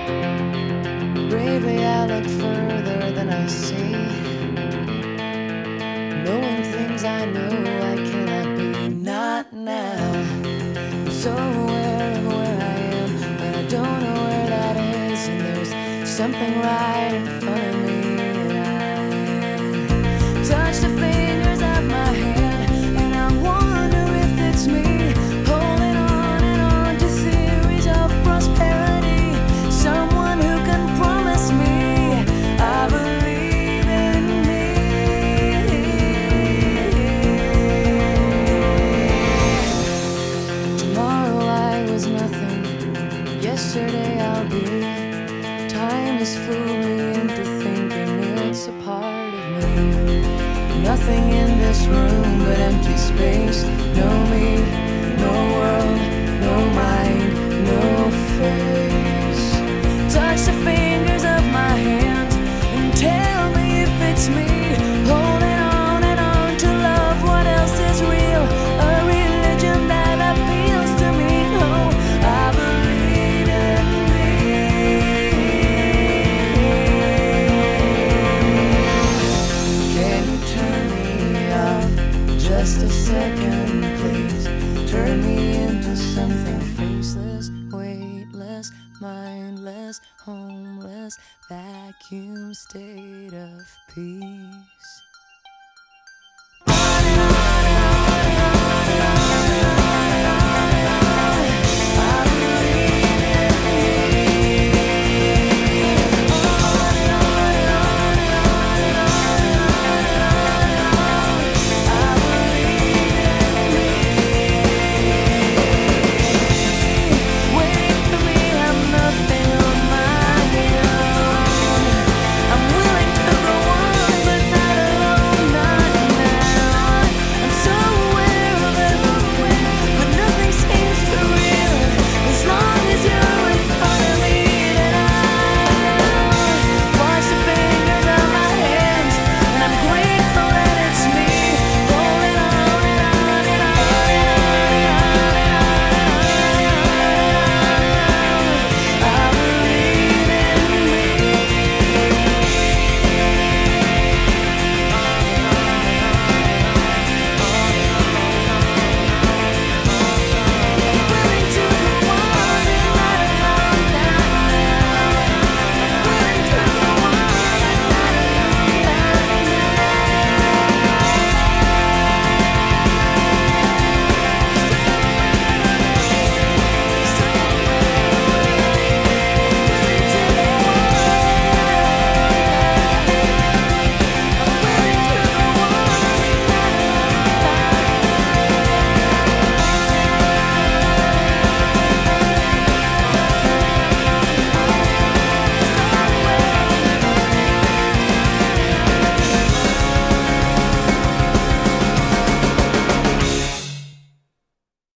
Bravely I look further than I see, knowing things I know I cannot be. Not now. I'm so aware of where I am, but I don't know where that is. And there's something right in front of me. I touch the fingers of my hand, and I wonder if it's me holding on and on to theories of prosperity. Someone who can promise me I believe in me. Tomorrow I was nothing, yesterday I'll be. Time has fooled me into thinking it's a part of me. Nothing in this room but empty space. No me, no world, no mind, no face. Touch the fingers of my hands and tell me if it's me holding on and on to love. What else is real? A religion that appeals to me. Oh, I believe in me. Can you turn me off just a second, please? Turn me into something faceless, weightless, mindless, homeless, vacuum state of peace.